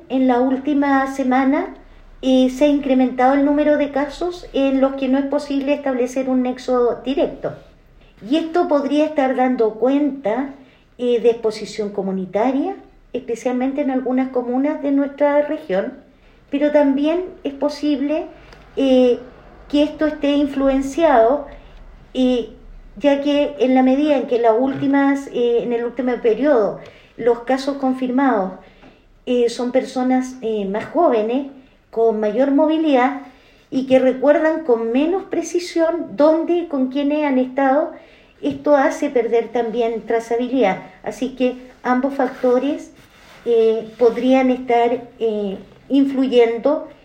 en la última semana se ha incrementado el número de casos en los que no es posible establecer un nexo directo. Y esto podría estar dando cuenta de exposición comunitaria, especialmente en algunas comunas de nuestra región, pero también es posible que esto esté influenciado, ya que en la medida en que en el último periodo los casos confirmados son personas más jóvenes, con mayor movilidad y que recuerdan con menos precisión dónde y con quiénes han estado, esto hace perder también trazabilidad. Así que ambos factores podrían estar influyendo